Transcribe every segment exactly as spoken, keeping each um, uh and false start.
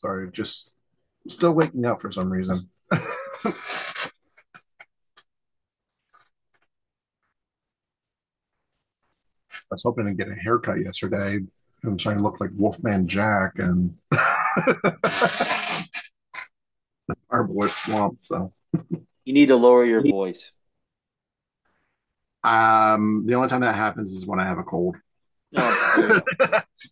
Sorry, just still waking up for some reason. I was hoping to get a haircut yesterday. I'm starting to look like Wolfman Jack and Arborist Swamp. So, You need to lower your voice. um, the only time that happens is when I have a cold. No, there you go.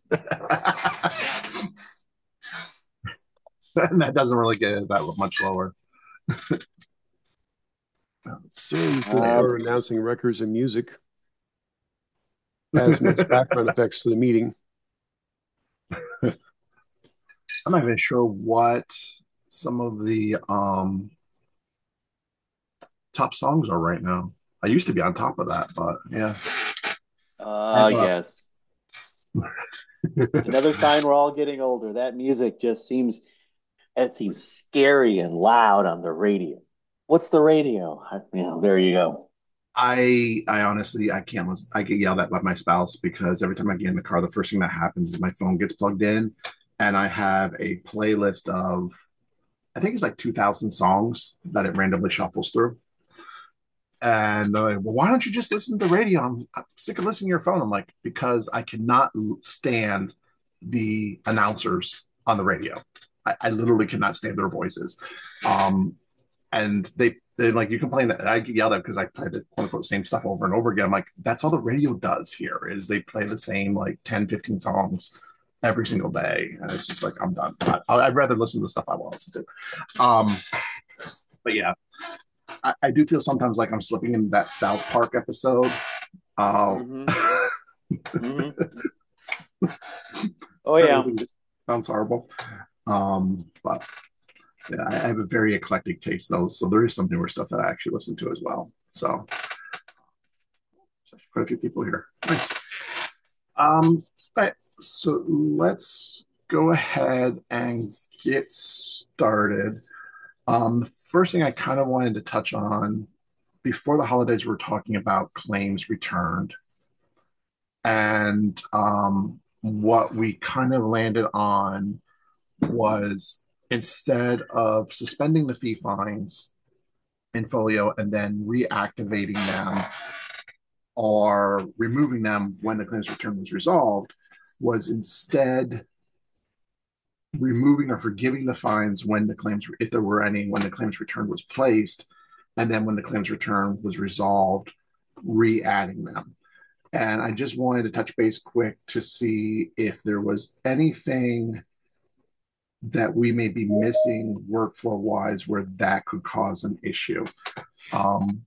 And that doesn't really get it that much lower. Yeah, you can Um, start announcing records and music as makes background effects to the meeting. I'm not even sure what some of the um, top songs are right now. I used to be on top of that, but yeah. uh, I've, uh, yes. Another sign we're all getting older. That music just seems it seems scary and loud on the radio. What's the radio? I, you know, there you go. I I honestly I can't listen. I get yelled at by my spouse because every time I get in the car, the first thing that happens is my phone gets plugged in, and I have a playlist of I think it's like two thousand songs that it randomly shuffles through. And they're like, well, why don't you just listen to the radio? I'm, I'm sick of listening to your phone. I'm like, because I cannot stand the announcers on the radio. I, I literally cannot stand their voices. Um, and they they like you complain that I get yelled at because I play the quote unquote same stuff over and over again. I'm like, that's all the radio does here is they play the same like ten, fifteen songs every single day. And it's just like, I'm done. I, I'd rather listen to the stuff I want to listen to. Um, but yeah, I, I do feel sometimes like I'm slipping in that South Park episode. Uh, Mm-hmm. Mm-hmm. Oh yeah. everything just sounds horrible. Um, but yeah, I have a very eclectic taste though, so there is some newer stuff that I actually listen to as well. So, so quite a few people here. Nice. Um, right, so let's go ahead and get started. Um, the first thing I kind of wanted to touch on before the holidays, we we're talking about claims returned. And um, what we kind of landed on was instead of suspending the fee fines in Folio and then reactivating them or removing them when the claims return was resolved, was instead removing or forgiving the fines when the claims, if there were any, when the claims return was placed, and then when the claims return was resolved, re-adding them. And I just wanted to touch base quick to see if there was anything that we may be missing workflow wise where that could cause an issue. Um,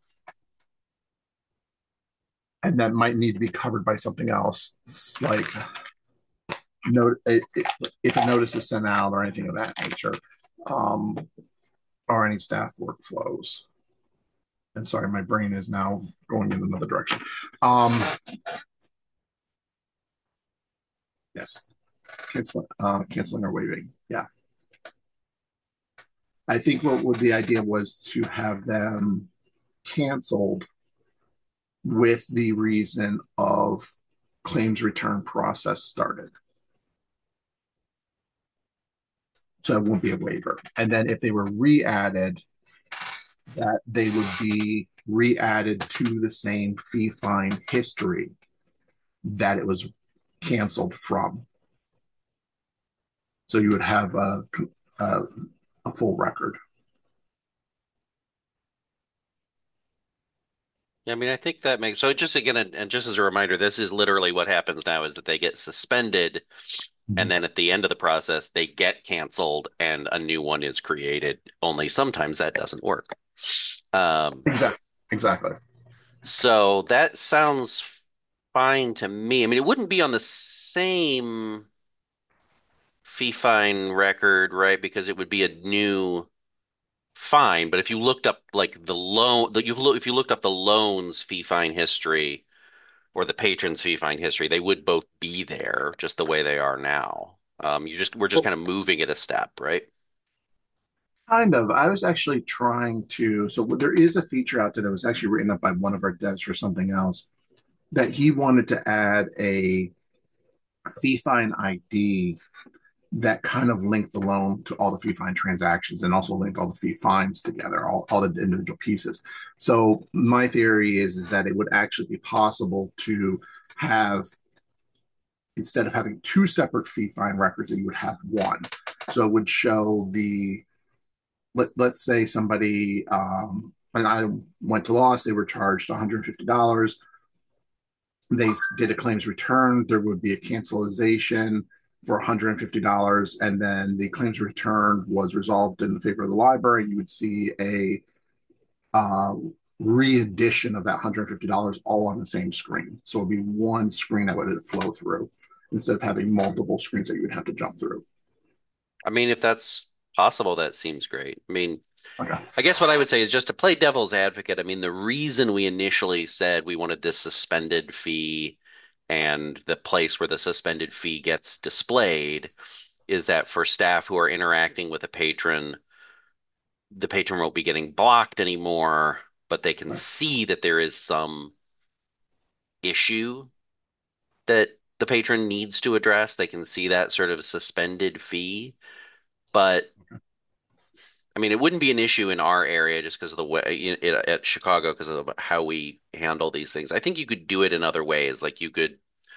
and that might need to be covered by something else, like note if a notice is sent out or anything of that nature, um, or any staff workflows. And sorry, my brain is now going in another direction. Um, yes, canceling, uh, canceling or waiving. Yeah, I think what would the idea was to have them canceled with the reason of claims return process started. So it won't be a waiver. And then if they were re-added, that they would be re-added to the same fee fine history that it was canceled from. So you would have a, a, a full record. Yeah, I mean, I think that makes so just again, and and just as a reminder, this is literally what happens now is that they get suspended, and Mhm. then at the end of the process, they get canceled and a new one is created. Only sometimes that doesn't work. Um, Exactly. Exactly. so that sounds fine to me. I mean, it wouldn't be on the same fee fine record, right? Because it would be a new fine. But if you looked up like the loan, that you look if you looked up the loans fee fine history or the patron's fee fine history, they would both be there just the way they are now. Um, you just we're just Well, kind of moving it a step, right? kind of. I was actually trying to. So there is a feature out there that was actually written up by one of our devs for something else that he wanted to add a fee fine I D that kind of linked the loan to all the fee fine transactions and also linked all the fee fines together, all, all the individual pieces. So my theory is, is that it would actually be possible to have, instead of having two separate fee fine records, that you would have one. So it would show the, let, let's say somebody, um, an item went to loss, they were charged one hundred fifty dollars. They did a claims return, there would be a cancellation for one hundred fifty dollars, and then the claims return was resolved in favor of the library. You would see a uh, re-edition of that one hundred fifty dollars all on the same screen. So it would be one screen that would flow through instead of having multiple screens that you would have to jump through. I mean, if that's possible, that seems great. I mean, Okay. I guess what I would say is just to play devil's advocate. I mean, the reason we initially said we wanted this suspended fee and the place where the suspended fee gets displayed is that for staff who are interacting with a patron, the patron won't be getting blocked anymore, but they can Right. see that there is some issue that the patron needs to address. They can see that sort of suspended fee. But I mean, it wouldn't be an issue in our area just because of the way it, at Chicago because of how we handle these things. I think you could do it in other ways. Like you could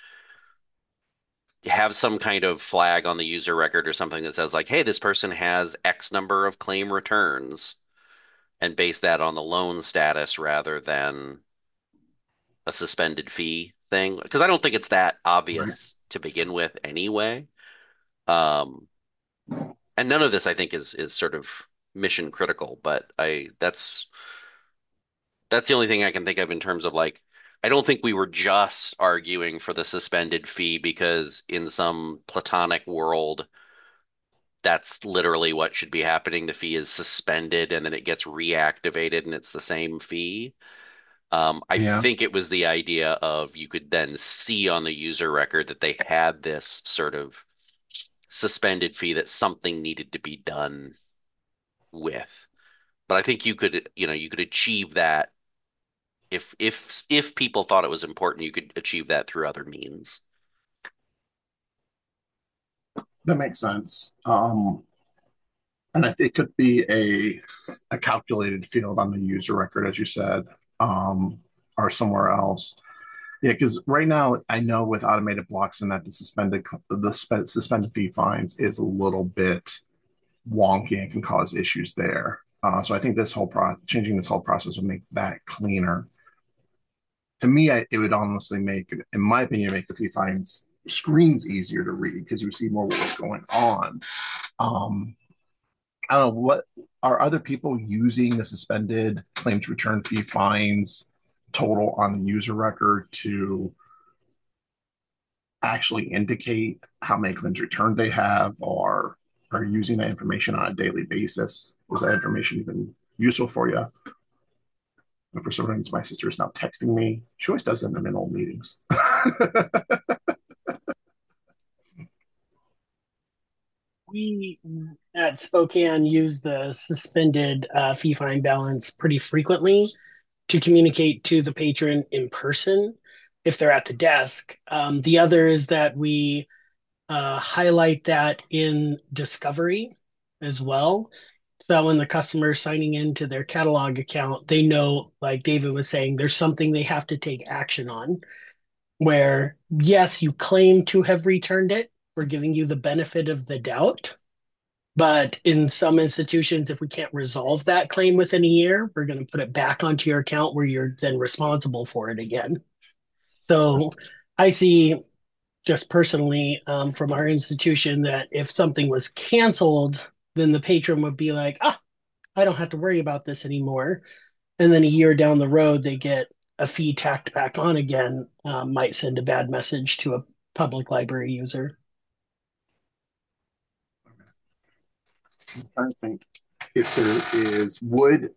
have some kind of flag on the user record or something that says like, hey, this person has X number of claim returns and base that on the loan status rather than a suspended fee thing. Because I don't think it's that Right. obvious to begin with anyway. Um, and none of this I think is is sort of mission critical, but I that's that's the only thing I can think of in terms of like I don't think we were just arguing for the suspended fee because in some platonic world that's literally what should be happening. The fee is suspended and then it gets reactivated and it's the same fee. Um, I Yeah. think it was the idea of you could then see on the user record that they had this sort of suspended fee that something needed to be done with. But I think you could, you know, you could achieve that if if if people thought it was important, you could achieve that through other means. That makes sense. Um, and I think it could be a a calculated field on the user record, as you said, um, or somewhere else. Yeah, because right now I know with automated blocks and that the suspended the spe- suspended fee fines is a little bit wonky and can cause issues there. Uh, so I think this whole pro changing this whole process would make that cleaner. To me, I, it would honestly make, in my opinion, make the fee fines screens easier to read because you see more what's going on. Um, I don't know what are other people using the suspended claims return fee fines total on the user record to actually indicate how many claims returned they have or are using that information on a daily basis. Is that information even useful for you? And for some reason, my sister is now texting me. She always does it in the middle of meetings. We at Spokane use the suspended uh, fee fine balance pretty frequently to communicate to the patron in person if they're at the desk. Um, the other is that we uh, highlight that in Discovery as well. So that when the customer is signing into their catalog account, they know, like David was saying, there's something they have to take action on. Where, yes, you claim to have returned it, we're giving you the benefit of the doubt. But in some institutions, if we can't resolve that claim within a year, we're going to put it back onto your account where you're then responsible for it again. So I see just personally um, from our institution that if something was canceled, then the patron would be like, ah, I don't have to worry about this anymore. And then a year down the road, they get a fee tacked back on again, um, might send a bad message to a public library user. I'm trying to think if there is would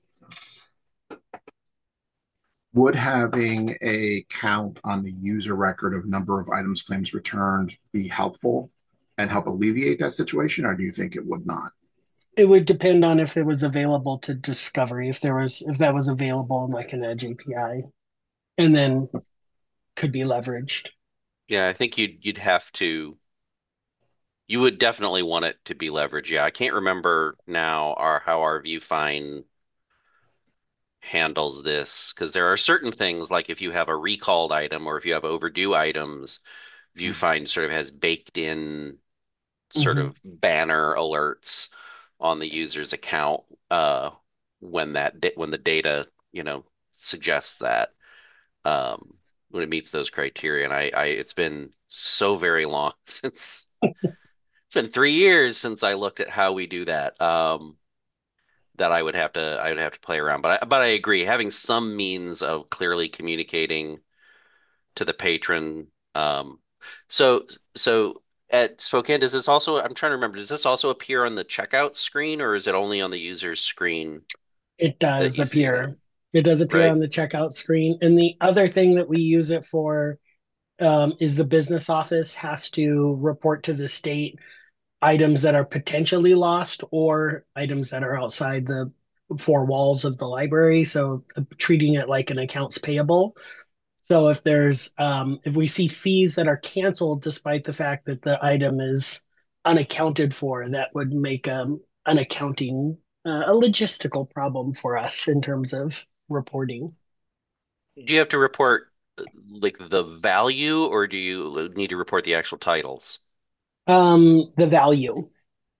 would having a count on the user record of number of items claims returned be helpful and help alleviate that situation, or do you think it would not? It would depend on if it was available to Discovery, if there was if that was available in like an Edge A P I, and then could be leveraged. Yeah, I think you'd you'd have to You would definitely want it to be leveraged. Yeah, I can't remember now our how our Viewfind handles this because there are certain things like if you have a recalled item or if you have overdue items, Viewfind sort of has baked in sort Mhm. of banner alerts on the user's account uh, when that da- when the data, you know, suggests that um, when it meets those criteria. And I, I it's been so very long since it's been three years since I looked at how we do that. Um, that I would have to I would have to play around. But I, but I agree, having some means of clearly communicating to the patron. Um, so so at Spokane, does this also? I'm trying to remember. Does this also appear on the checkout screen, or is it only on the user's screen It that does you see that? appear. It does appear Right. on the checkout screen. And the other thing that we use it for um, is the business office has to report to the state items that are potentially lost or items that are outside the four walls of the library. So uh, treating it like an accounts payable. So if there's um, if we see fees that are canceled despite the fact that the item is unaccounted for, that would make um, an accounting uh, a logistical problem for us in terms of reporting. Do you have to report uh, like the value, or do you need to report the actual titles? Um, the value,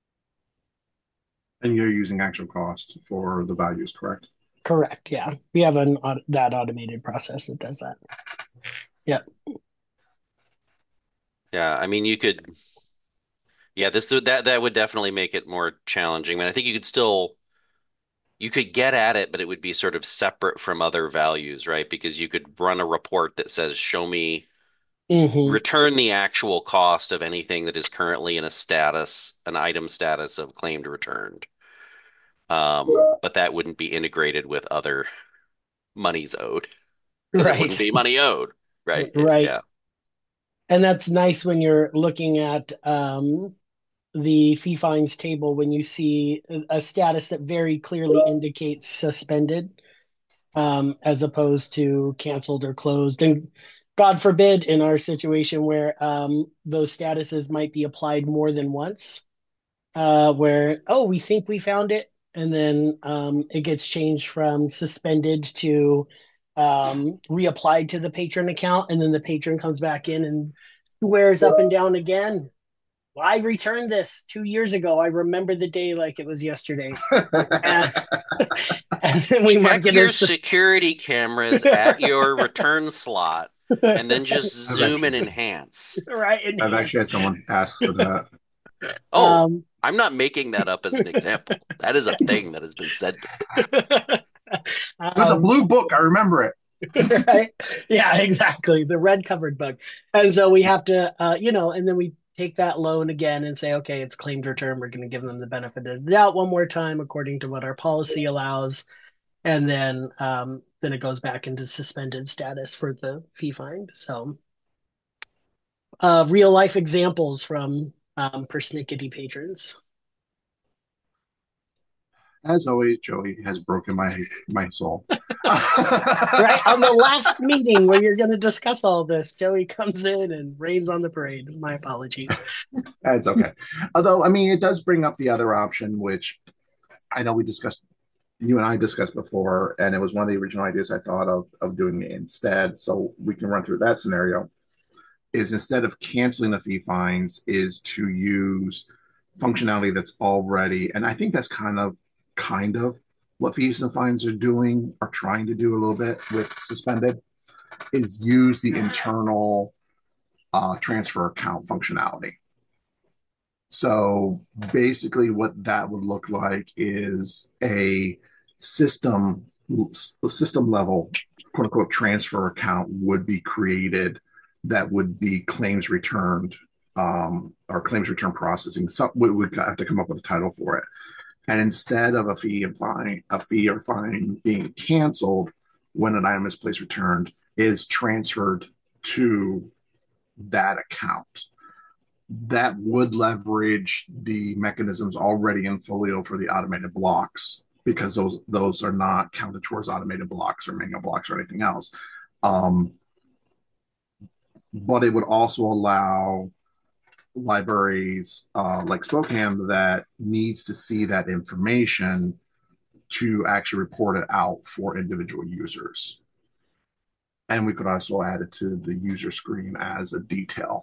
And you're using actual cost for the values, correct? correct? Yeah, we have an that automated process that does that. Yeah. Yeah, I mean, you could. Yeah, this that that would definitely make it more challenging. I mean, I think you could still you could get at it, but it would be sort of separate from other values, right? Because you could run a report that says, show me, Hmm. return the actual cost of anything that is currently in a status, an item status of claimed returned. Um, but that wouldn't be integrated with other monies owed because it wouldn't Right. be money owed, right? It, Right. yeah. And that's nice when you're looking at um, the fee fines table when you see a status that very clearly indicates suspended um, as opposed to canceled or closed. And God forbid in our situation where um, those statuses might be applied more than once, uh, where, oh, we think we found it. And then um, it gets changed from suspended to um, reapplied to the patron account. And then the patron comes back in and swears up and down again. Well, I returned this two years ago. I remember the day like it was yesterday. And, and then we mark Check it your as security cameras at your return slot and then just I've zoom and actually, enhance. right I've actually had enhance. someone ask for that. Oh, Um, I'm not making that up as an example. That is a thing that has been said to me. There's a um, blue book. I remember it. right? Yeah, exactly. The red covered bug. And so we have to, uh, you know, and then we take that loan again and say, okay, it's claimed return. We're going to give them the benefit of the doubt one more time according to what our policy allows. And then, um, then it goes back into suspended status for the fee fine. So, uh, real life examples from um, persnickety patrons. As always, Joey has broken my my soul. Right on the last meeting where you're going to discuss all this, Joey comes in and rains on the parade. My apologies. It's okay. Although, I mean, it does bring up the other option, which I know we discussed, you and I discussed before, and it was one of the original ideas I thought of of doing it instead. So we can run through that scenario. Is instead of canceling the fee fines, is to use functionality that's already, and I think that's kind of kind of what fees and fines are doing, are trying to do a little bit with suspended, is use the internal uh, transfer account functionality. So basically, what that would look like is a system a system level quote unquote transfer account would be created that would be claims returned um, or claims return processing. So we would have to come up with a title for it. And instead of a fee and fine, a fee or fine being canceled when an item is placed returned, is transferred to that account. That would leverage the mechanisms already in Folio for the automated blocks because those those are not counted towards automated blocks or manual blocks or anything else. Um, but it would also allow libraries uh, like Spokane that needs to see that information to actually report it out for individual users. And we could also add it to the user screen as a detail.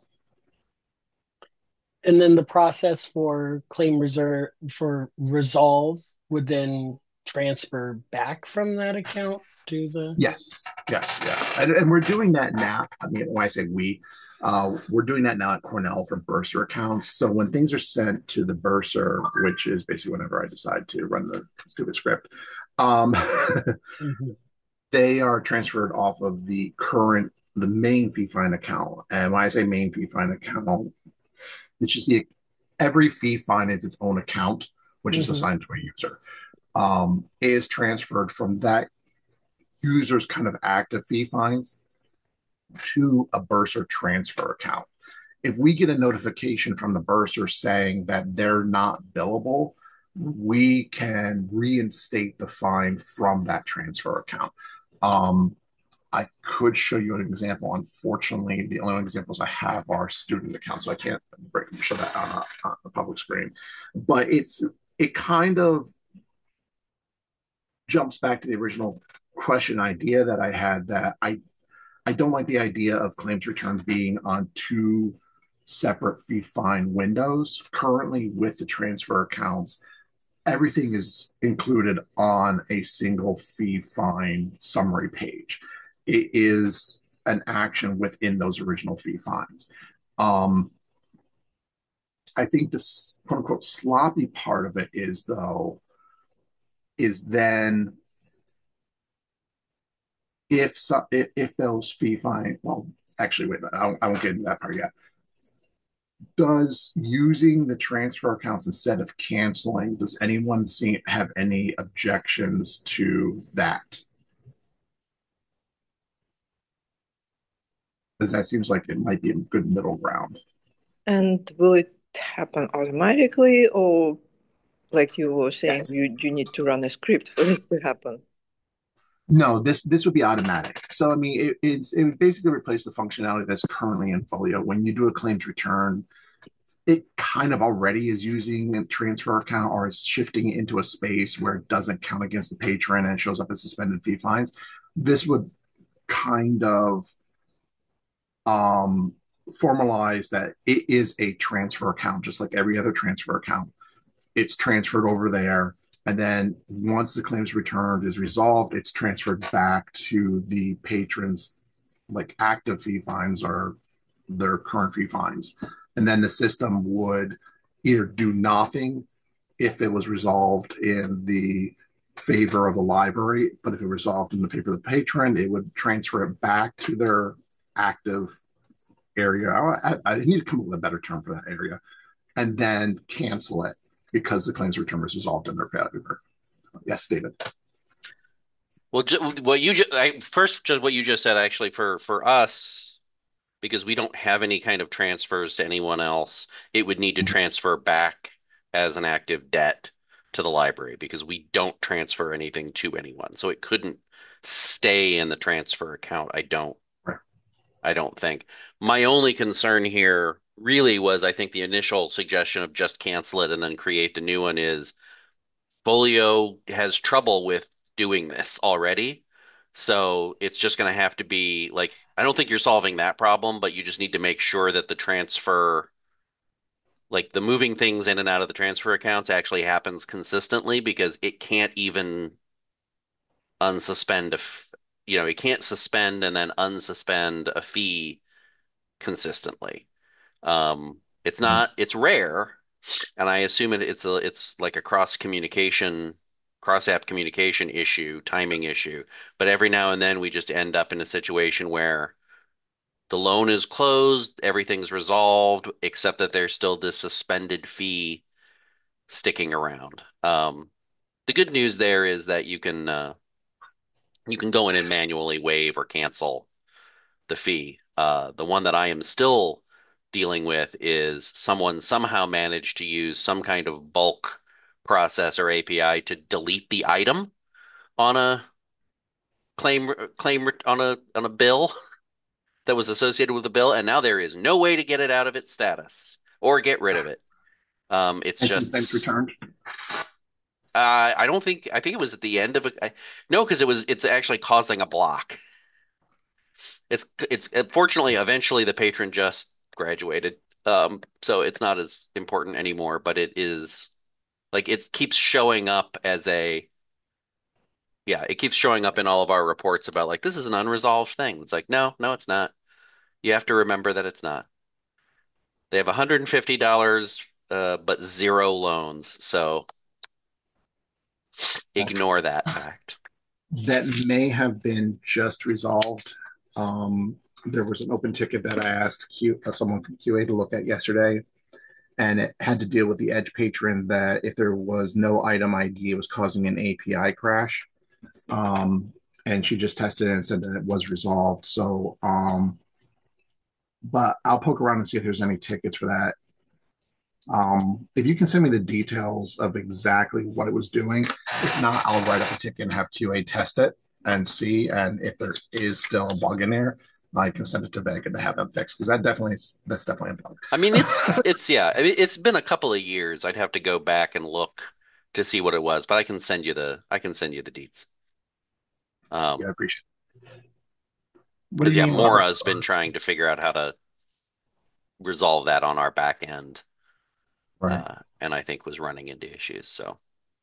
And then the process for claim reserve for resolve would then transfer back from that account to the. Yes, yes, yes. And, and we're doing that now. I mean, when I say we, uh, we're doing that now at Cornell for bursar accounts. So when things are sent to the bursar, which is basically whenever I decide to run the stupid script, um, Mm-hmm. they are transferred off of the current, the main fee fine account. And when I say main fee fine account, it's just the every fee fine is its own account, which is Mm-hmm. assigned to a user. Um, is transferred from that user's kind of active fee fines to a bursar transfer account. If we get a notification from the bursar saying that they're not billable, we can reinstate the fine from that transfer account. Um, I could show you an example. Unfortunately, the only examples I have are student accounts, so I can't show that on a, on a public screen. But it's it kind of jumps back to the original question idea that I had, that I I don't like the idea of claims returns being on two separate fee fine windows. Currently, with the transfer accounts, everything is included on a single fee fine summary page. It is an action within those original fee fines. Um, I think this quote unquote sloppy part of it is, though, is then if so, if, if those fee fine, well, actually, wait, I won't, I won't get into that part yet. Does using the transfer accounts instead of canceling, does anyone see have any objections to that? Because that seems like it might be a good middle ground. And will it happen automatically, or like you were saying, Yes. you you need to run a script for it to happen? No, this this would be automatic. So I mean, it, it's it would basically replace the functionality that's currently in Folio. When you do a claims return, it kind of already is using a transfer account or is shifting it into a space where it doesn't count against the patron and it shows up as suspended fee fines. This would kind of um, formalize that it is a transfer account, just like every other transfer account. It's transferred over there. And then once the claims returned is resolved, it's transferred back to the patrons, like active fee fines or their current fee fines. And then the system would either do nothing if it was resolved in the favor of the library, but if it resolved in the favor of the patron, it would transfer it back to their active area. I, I need to come up with a better term for that area, and then cancel it because the claims return was resolved in their favor. Yes, David. Well, ju what you just I, first, just what you just said, actually, for for us, because we don't have any kind of transfers to anyone else, it would need to transfer back as an active debt to the library because we don't transfer anything to anyone. So it couldn't stay in the transfer account. I don't Right. I don't think. My only concern here really was, I think the initial suggestion of just cancel it and then create the new one is Folio has trouble with doing this already. So it's just going to have to be like, I don't think you're solving that problem, but you just need to make sure that the transfer, like the moving things in and out of the transfer accounts actually happens consistently because it can't even unsuspend a, f- you know, it can't suspend and then unsuspend a fee consistently. Um, it's not, it's rare, and I assume it, it's a, it's like a cross communication, cross app communication issue, timing issue. But every now and then we just end up in a situation where the loan is closed, everything's resolved, except that there's still this suspended fee sticking around. Um, the good news there is that you can uh, you can go in and manually waive or cancel the fee. Uh, the one that I am still dealing with is someone somehow managed to use some kind of bulk process or A P I to delete the item on a claim claim on a on a bill that was associated with the bill, and now there is no way to get it out of its status or get rid of it. Um, it's Has just, it since returned? uh, I don't think, I think it was at the end of a, I, no, because it was, it's actually causing a block. It's, it's, fortunately, eventually the patron just graduated. Um, so it's not as important anymore, but it is, like, it keeps showing up as a, yeah, it keeps showing up in all of our reports about, like, this is an unresolved thing. It's like, no, no, it's not. You have to remember that it's not. They have one hundred fifty dollars uh, but zero loans. So ignore that fact. That may have been just resolved. Um, there was an open ticket that I asked Q, uh, someone from Q A to look at yesterday, and it had to deal with the Edge patron that if there was no item I D, it was causing an A P I crash. Um, and she just tested it and said that it was resolved. So, um, but I'll poke around and see if there's any tickets for that. Um, if you can send me the details of exactly what it was doing, if not, I'll write up a ticket and have Q A test it and see. And if there is still a bug in there, I can send it to Vega to have them fixed because that definitely is, that's definitely a bug. I mean, it's it's yeah, I mean, it's been a couple of years. I'd have to go back and look to see what it was, but I can send you the I can send you the deets. Um, Yeah, I appreciate it. What do because you yeah, mean, Robert? Mora's been trying to figure out how to resolve that on our back end, Right. uh, and I think was running into issues. So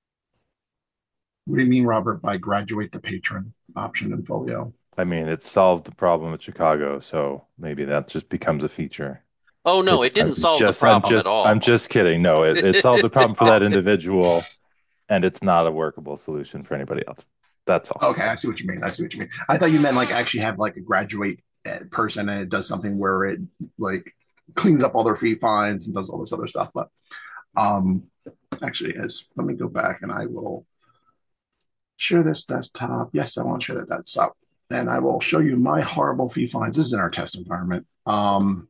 What do you mean, Robert, by graduate the patron option in Folio? I mean, it solved the problem with Chicago, so maybe that just becomes a feature. oh no, It's it didn't I'm solve the just I'm problem just at I'm all. just kidding. No, it, it solved the problem for Oh, that individual, and it's not a workable solution for anybody else. That's all. okay, I see what you mean. I see what you mean. I thought you meant like actually have like a graduate uh, person and it does something where it like cleans up all their fee fines and does all this other stuff. But um, actually, as let me go back and I will share this desktop. Yes, I want to share that desktop, and I will show you my horrible fee fines. This is in our test environment. Um,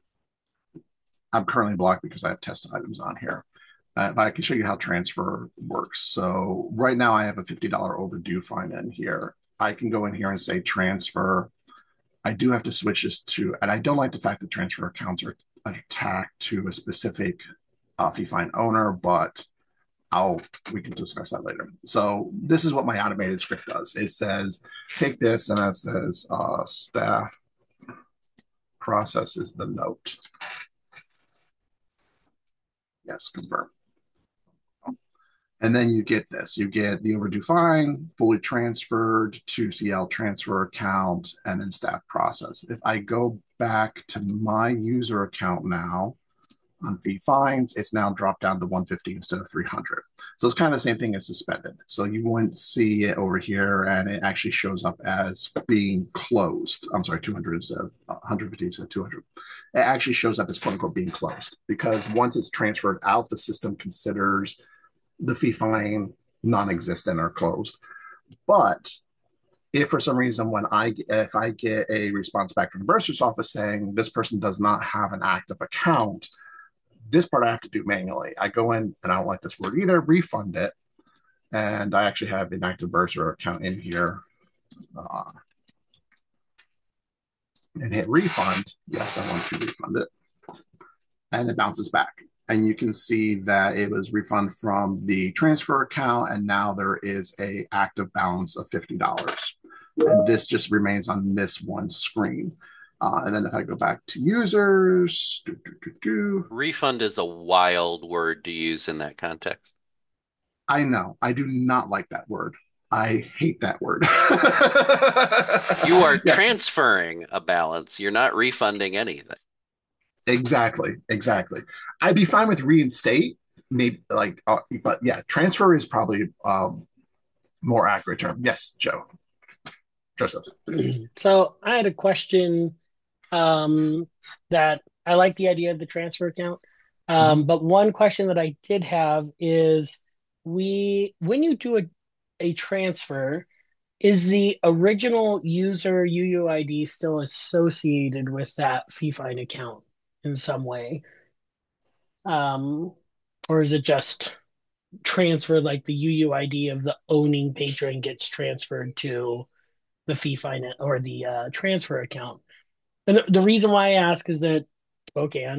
I'm currently blocked because I have test items on here. Uh, but I can show you how transfer works. So right now I have a fifty dollars overdue fine in here. I can go in here and say transfer. I do have to switch this to, and I don't like the fact that transfer accounts are attacked to a specific uh, fee fine owner, but I'll, we can discuss that later. So this is what my automated script does. It says, take this, and that says uh, staff processes the note. Yes, confirm. And then you get this. You get the overdue fine, fully transferred to C L transfer account, and then staff process. If I go back to my user account now on fee fines, it's now dropped down to one hundred fifty instead of three hundred. So it's kind of the same thing as suspended. So you wouldn't see it over here, and it actually shows up as being closed. I'm sorry, two hundred instead of one hundred fifty instead of two hundred. It actually shows up as quote unquote being closed because once it's transferred out, the system considers the fee fine non-existent or closed. But if for some reason when I if I get a response back from the bursar's office saying this person does not have an active account, this part I have to do manually. I go in and I don't like this word either, refund it. And I actually have an active bursar account in here. Uh, and hit refund. Yes, I want to refund it. And it bounces back. And you can see that it was refunded from the transfer account, and now there is a active balance of fifty dollars. And this just remains on this one screen. Uh, and then if I go back to users, doo, doo, doo, doo. Refund is a wild word to use in that context. I know. I do not like that word. I hate that word. You are yes. transferring a balance. You're not refunding anything. Exactly, exactly. I'd be fine with reinstate, maybe like, uh, but yeah, transfer is probably um, more accurate term. Yes, Joe, Joseph. So I had a question um, that I like the idea of the transfer account, um, Mm-hmm. but one question that I did have is we when you do a a transfer, is the original user U U I D still associated with that FeeFine account in some way? Um, or is it just transferred like the U U I D of the owning patron gets transferred to the FeeFine or the uh, transfer account? And the, the reason why I ask is that Spokane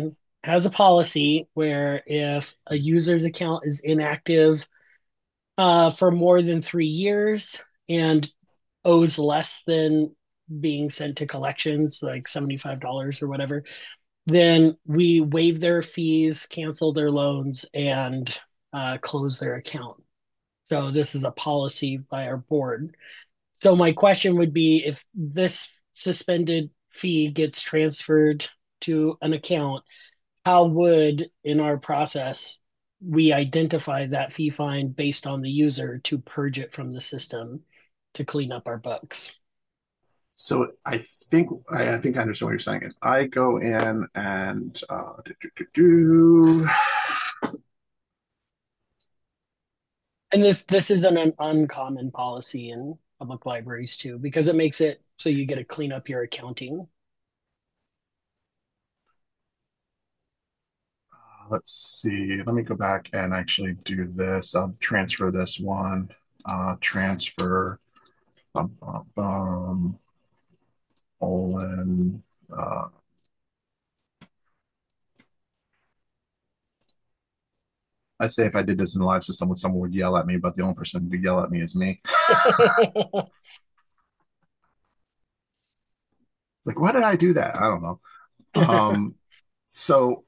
has a policy where if a user's account is inactive uh, for more than three years and owes less than being sent to collections, like seventy-five dollars or whatever, then we waive their fees, cancel their loans, and uh, close their account. So this is a policy by our board. So my question would be if this suspended fee gets transferred to an account, how would, in our process, we identify that fee fine based on the user to purge it from the system to clean up our books? So I think I, I think I understand what you're saying. If I go in and uh, do, do, do, do. And this this is an, an uncommon policy in public libraries too, because it makes it so you get to clean up your accounting. Uh, let's see. Let me go back and actually do this. I'll transfer this one. Uh, transfer. Bum, bum, bum. Olin. Uh, I say if I did this in the live system, someone would yell at me, but the only person who would yell at me is me. Like, why did I do that? I don't know. Um, so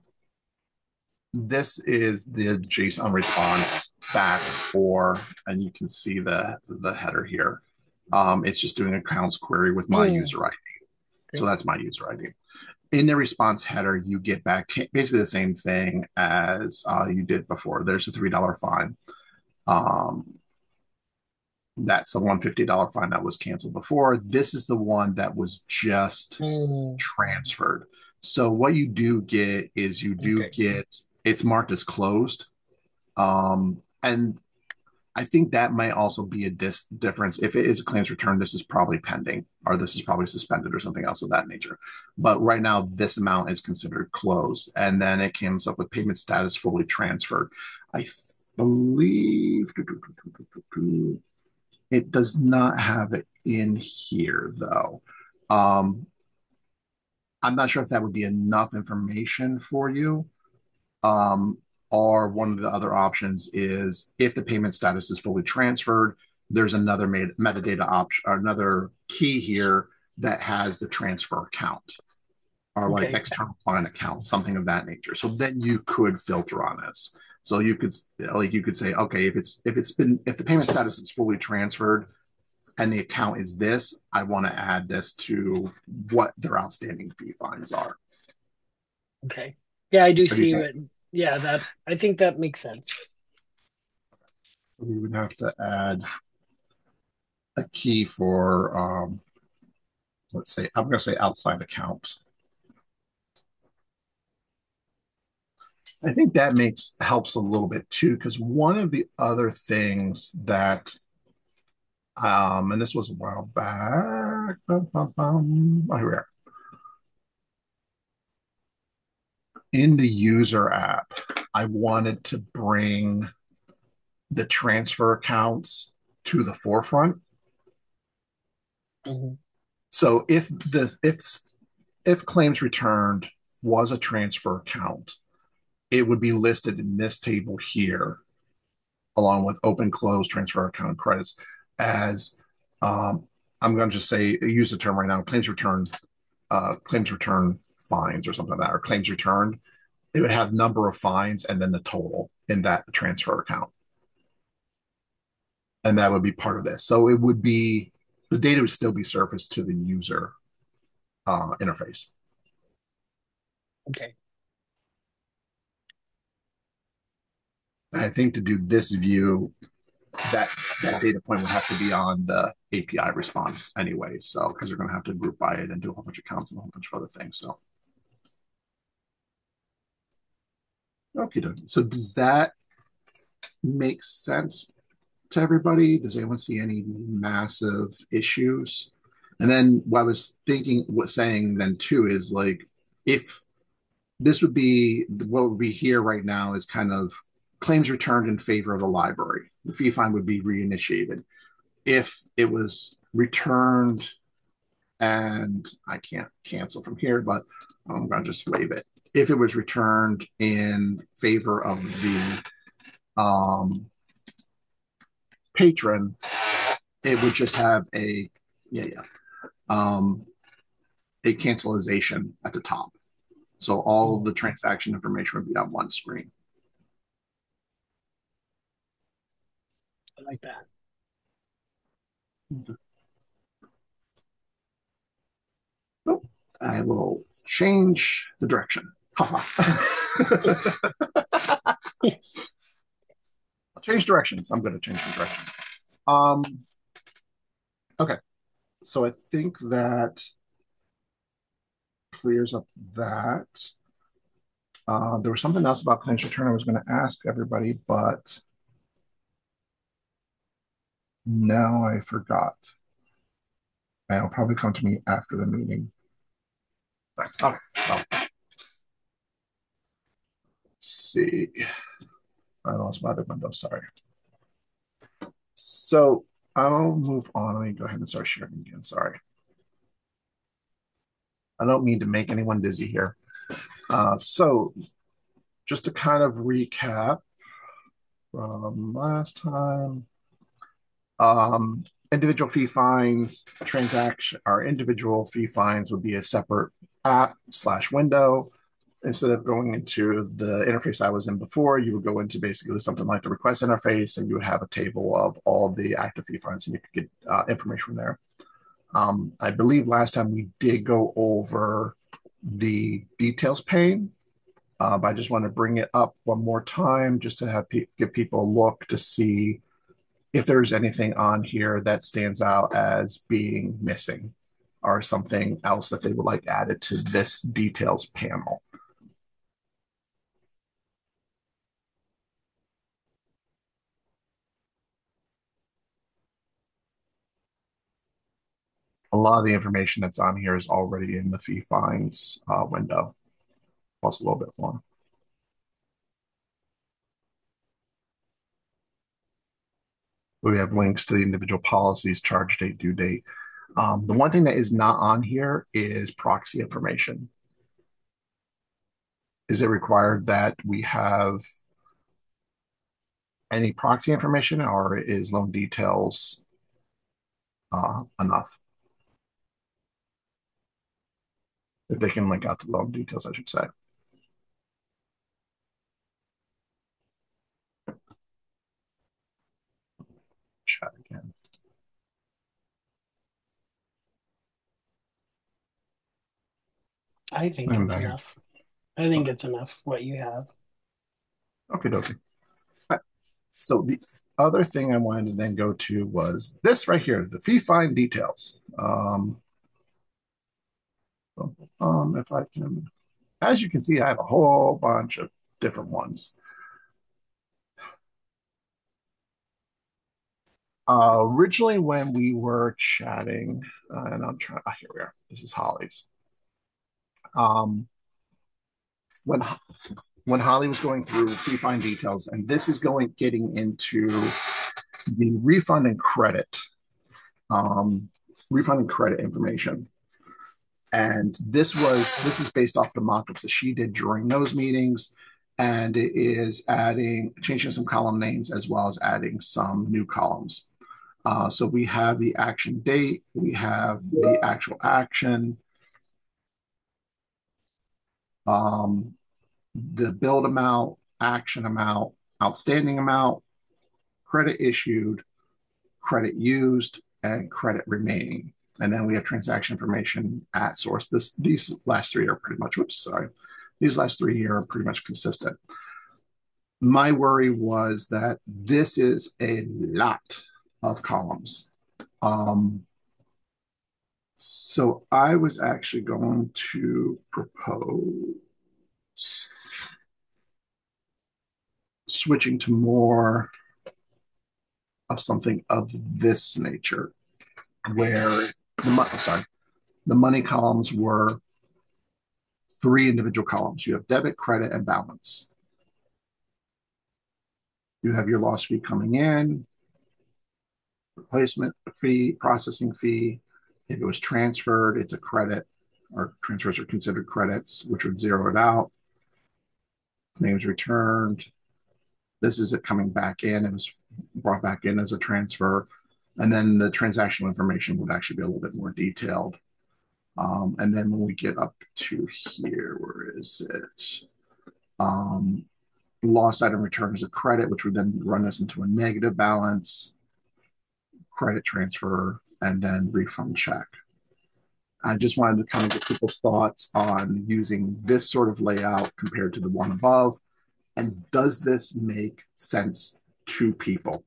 this is the JSON response back for, and you can see the the header here. Um, it's just doing accounts query with my mm. user I D. So that's my user I D. In the response header, you get back basically the same thing as uh, you did before. There's a three dollar fine. Um, that's a one hundred fifty dollar fine that was canceled before. This is the one that was just mm. transferred. So what you do get is you do okay. get, it's marked as closed. Um, and I think that might also be a dis- difference. If it is a claims return, this is probably pending, or this is probably suspended or something else of that nature. But right now, this amount is considered closed. And then it comes up with payment status fully transferred. I believe it does not have it in here, though. Um, I'm not sure if that would be enough information for you. Um, or one of the other options is if the payment status is fully transferred, there's another met- metadata option, or another key here that has the transfer account or like okay. external client account, something of that nature. So then you could filter on this. So you could like you could say, okay, if it's if it's been if the payment status is fully transferred and the account is this, I want to add this to what their outstanding fee fines are. Okay. Yeah, I do see it. Yeah, that I think that makes sense. We would have to add a key for, um, let's say, I'm going to say outside account. I think that makes helps a little bit too, because one of the other things that, um, and this was a while back, bum, bum, bum, oh, here we are. In the user app, I wanted to bring the transfer accounts to the forefront. Mm-hmm. So if the if if claims returned was a transfer account, it would be listed in this table here, along with open, close, transfer account credits, as um, I'm going to just say use the term right now: claims returned, uh, claims return fines or something like that, or claims returned. It would have number of fines and then the total in that transfer account. And that would be part of this. So it would be, the data would still be surfaced to the user uh, interface. Okay. I think to do this view, that, that data point would have to be on the A P I response anyway. So, because they're going to have to group by it and do a whole bunch of counts and a whole bunch of other things. So. Okay, so does that make sense to everybody? Does anyone see any massive issues? And then what I was thinking, what saying then too is like, if this would be, what would be here right now is kind of claims returned in favor of the library. The fee fine would be reinitiated. If it was returned and I can't cancel from here, but I'm going to just waive it. If it was returned in favor of the um, patron, it would just have a yeah yeah um, a cancelization at the top. So all of the transaction information would be on one screen. I like that. Oh, I will change the direction. I'll change directions. I'm going to change the directions. Um, okay. So I think that clears up that. Uh, there was something else about claims return I was going to ask everybody, but now I forgot. And it'll probably come to me after the meeting. Okay. So, let's see. I lost my other window. Sorry. So I'll move on. Let me go ahead and start sharing again. Sorry. I don't mean to make anyone dizzy here. Uh, so just to kind of recap from last time, um, individual fee fines, transaction, or individual fee fines would be a separate app slash window. Instead of going into the interface I was in before, you would go into basically something like the request interface, and you would have a table of all of the active fee fines, and you could get uh, information from there. Um, I believe last time we did go over the details pane, uh, but I just want to bring it up one more time just to have pe- give people a look to see if there's anything on here that stands out as being missing or something else that they would like added to this details panel. A lot of the information that's on here is already in the fee fines uh, window, plus a little bit more. We have links to the individual policies, charge date, due date. Um, the one thing that is not on here is proxy information. Is it required that we have any proxy information, or is loan details uh, enough? If they can link out the loan details, I should say. Chat again. I think I'm it's back. enough. I think Okay. it's enough what you have. Okay, dokie. Right. So the other thing I wanted to then go to was this right here, the fee fine details. Um, so, um, if I can, as you can see, I have a whole bunch of different ones. Uh, originally, when we were chatting, uh, and I'm trying, oh, here we are. This is Holly's. Um, when when Holly was going through fee fine details, and this is going getting into the refund and credit, um, refund and credit information. And this was this is based off the mock-ups that she did during those meetings, and it is adding changing some column names as well as adding some new columns. Uh, so we have the action date, we have the actual action, um, the billed amount, action amount, outstanding amount, credit issued, credit used, and credit remaining. And then we have transaction information at source. This these last three are pretty much, whoops, sorry. These last three here are pretty much consistent. My worry was that this is a lot of columns. Um, so I was actually going to propose switching to more of something of this nature, where the money, sorry, the money columns were three individual columns. You have debit, credit, and balance. You have your loss fee coming in, replacement fee, processing fee, If it was transferred, it's a credit, or transfers are considered credits, which would zero it out. Names returned. This is it coming back in. It was brought back in as a transfer. And then the transactional information would actually be a little bit more detailed. Um, and then when we get up to here, where is it? Um, lost item return is a credit, which would then run us into a negative balance, credit transfer, and then refund check. I just wanted to kind of get people's thoughts on using this sort of layout compared to the one above. And does this make sense to people?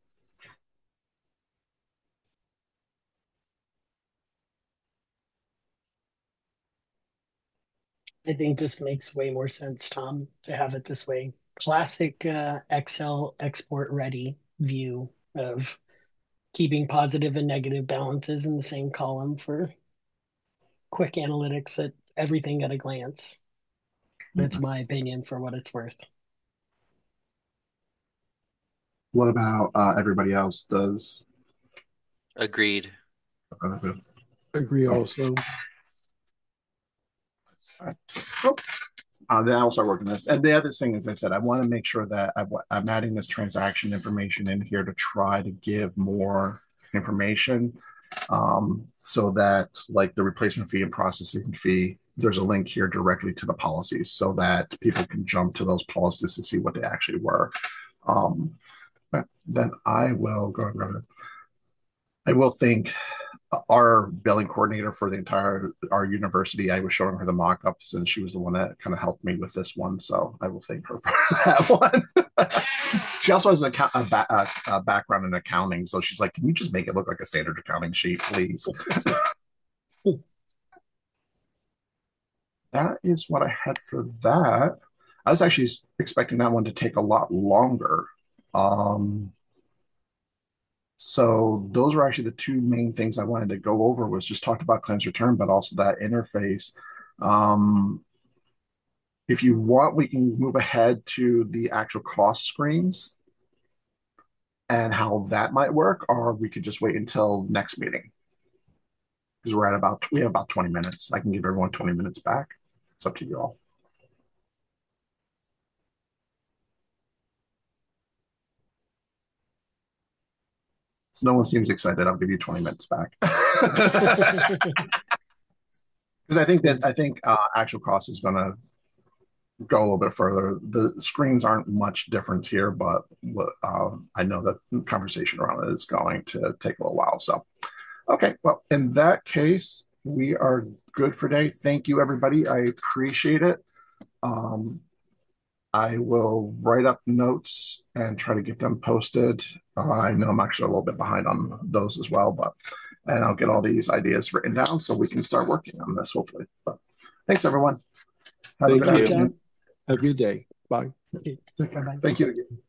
I think this makes way more sense, Tom, to have it this way. Classic uh, Excel export ready view of keeping positive and negative balances in the same column for quick analytics at everything at a glance. That's my opinion for what it's worth. What about uh, everybody else? Does Agreed. Agree also. Uh, then I'll start working this. And the other thing, as I said, I want to make sure that I, I'm adding this transaction information in here to try to give more information, um, so that, like, the replacement fee and processing fee, there's a link here directly to the policies so that people can jump to those policies to see what they actually were. Um, but then I will go ahead. I will think our billing coordinator for the entire our university, I was showing her the mock-ups, and she was the one that kind of helped me with this one, so I will thank her for that one. She also has a, a, a, a background in accounting, so she's like, can you just make it look like a standard accounting sheet, please? That is what I had for that. I was actually expecting that one to take a lot longer. Um, So those were actually the two main things I wanted to go over, was just talk about claims return, but also that interface. Um, if you want, we can move ahead to the actual cost screens and how that might work, or we could just wait until next meeting. Because we're at about, we have about twenty minutes. I can give everyone twenty minutes back. It's up to you all. So no one seems excited. I'll give you twenty minutes back. Because I think that I think uh, actual cost is going to go a little bit further. The screens aren't much different here, but uh, I know that the conversation around it is going to take a little while. So, okay, well, in that case, we are good for today. Thank you, everybody. I appreciate it. Um, I will write up notes and try to get them posted. Uh, I know I'm actually a little bit behind on those as well, but and I'll get all these ideas written down so we can start working on this, hopefully. But thanks, everyone. Have Thank a good you. afternoon. Have a good day. Bye. Okay. Bye-bye. Thank you again.